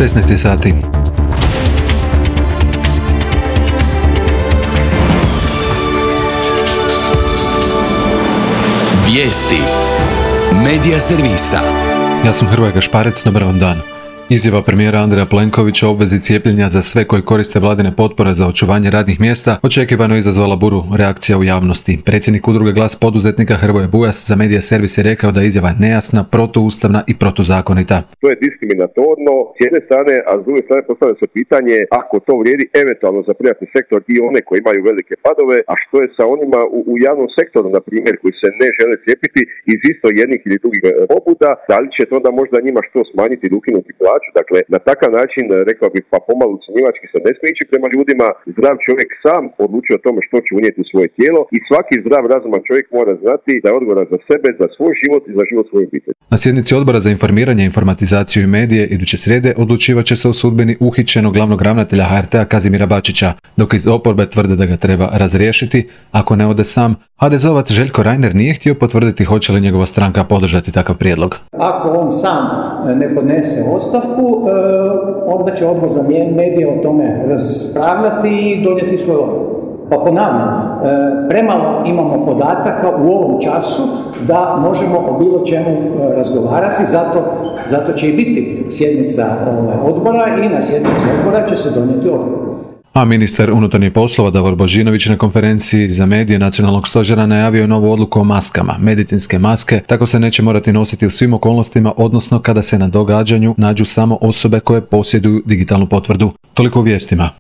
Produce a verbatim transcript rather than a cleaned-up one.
šesnaest sati. Vijesti Medija servisa. Ja sam Hrvoje Gašparec, dobar vam dan. Izjava premijera Andreja Plenkovića o obvezi cijepljenja za sve koji koriste vladine potpore za očuvanje radnih mjesta očekivano je izazvala buru reakcija u javnosti. Predsjednik udruge Glas poduzetnika Hrvoje Bujas za Medija servis je rekao da je izjava nejasna, protuustavna i protuzakonita. To je diskriminatorno s jedne strane, a s druge strane postavlja se pitanje ako to vrijedi eventualno za privatni sektor i one koji imaju velike padove, a što je sa onima u, u javnom sektoru, na primjer, koji se ne žele cijepiti iz isto jednih ili drugih pobuda, da li će to onda možda njima što smanjiti ili ukinuti plaću? Dakle, na takav način, rekao bih, pa pomalo ucjenjivački se ne smije ići prema ljudima. Zdrav čovjek sam odlučuje o tome što će unijeti u svoje tijelo i svaki zdrav, razuman čovjek mora znati da je odgovoran za sebe, za svoj život i za život svoje obitelji. Na sjednici Odbora za informiranje, informatizaciju i medije iduće srijede odlučivat će se o sudbini uhićenog glavnog ravnatelja H R T-a Kazimira Bačića, dok iz oporbe tvrde da ga treba razriješiti ako ne ode sam. ha de zeovac Željko Reiner nije htio potvrditi hoće li njegova stranka podržati takav prijedlog. Ako on sam ne podnese ostavku, onda će Odbor za medije o tome raspravljati i donijeti svoj odgovor. Pa ponavljam, premalo imamo podataka u ovom času da možemo o bilo čemu razgovarati, zato, zato će i biti sjednica odbora i na sjednici odbora će se donijeti odgovor. A ministar unutarnjih poslova Davor Božinović na konferenciji za medije Nacionalnog stožera najavio je novu odluku o maskama. Medicinske maske tako se neće morati nositi u svim okolnostima, odnosno kada se na događanju nađu samo osobe koje posjeduju digitalnu potvrdu. Toliko u vijestima.